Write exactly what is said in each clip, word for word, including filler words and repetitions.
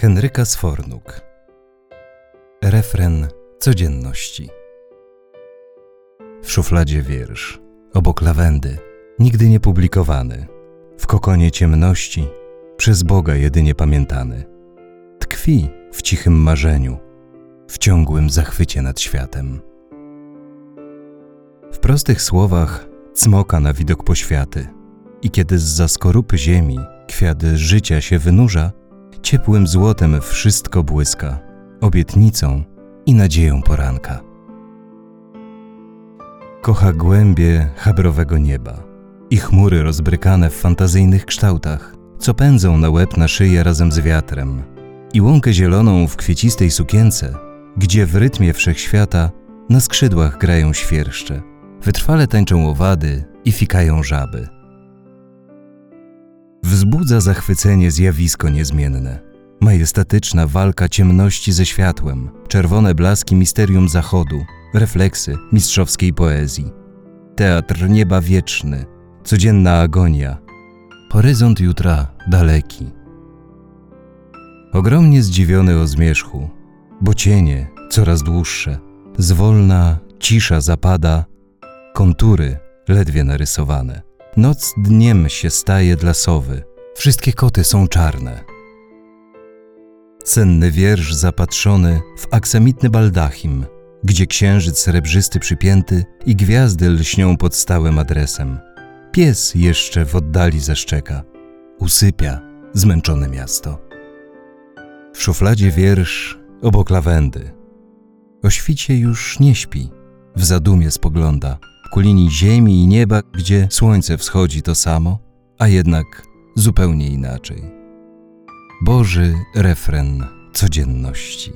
Henryka Sfornuk. Refren codzienności. W szufladzie wiersz, obok lawendy, nigdy nie publikowany, w kokonie ciemności, przez Boga jedynie pamiętany. Tkwi w cichym marzeniu, w ciągłym zachwycie nad światem. W prostych słowach cmoka na widok poświaty i kiedy zza skorupy ziemi kwiat życia się wynurza, ciepłym złotem wszystko błyska, obietnicą i nadzieją poranka. Kocha głębie chabrowego nieba i chmury rozbrykane w fantazyjnych kształtach, co pędzą na łeb na szyję razem z wiatrem, i łąkę zieloną w kwiecistej sukience, gdzie w rytmie wszechświata na skrzydłach grają świerszcze, wytrwale tańczą owady i fikają żaby. Wzbudza zachwycenie zjawisko niezmienne, majestatyczna walka ciemności ze światłem, czerwone blaski misterium zachodu, refleksy mistrzowskiej poezji, teatr nieba wieczny, codzienna agonia, horyzont jutra daleki. Ogromnie zdziwiony o zmierzchu, bo cienie coraz dłuższe, zwolna cisza zapada, kontury ledwie narysowane. Noc dniem się staje dla sowy, wszystkie koty są czarne. Senny wiersz zapatrzony w aksamitny baldachim, gdzie księżyc srebrzysty przypięty i gwiazdy lśnią pod stałym adresem. Pies jeszcze w oddali zaszczeka, usypia zmęczone miasto. W szufladzie wiersz obok lawendy. O świcie już nie śpi, w zadumie spogląda ku linii ziemi i nieba, gdzie słońce wschodzi to samo, a jednak zupełnie inaczej. Boży refren codzienności.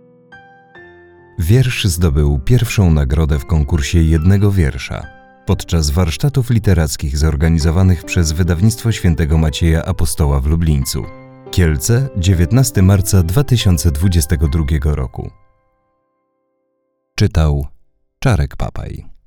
Wiersz zdobył pierwszą nagrodę w konkursie jednego wiersza podczas warsztatów literackich zorganizowanych przez Wydawnictwo Świętego Macieja Apostoła w Lublińcu. Kielce, dziewiętnastego marca dwa tysiące dwudziestego drugiego roku. Czytał Czarek Papaj.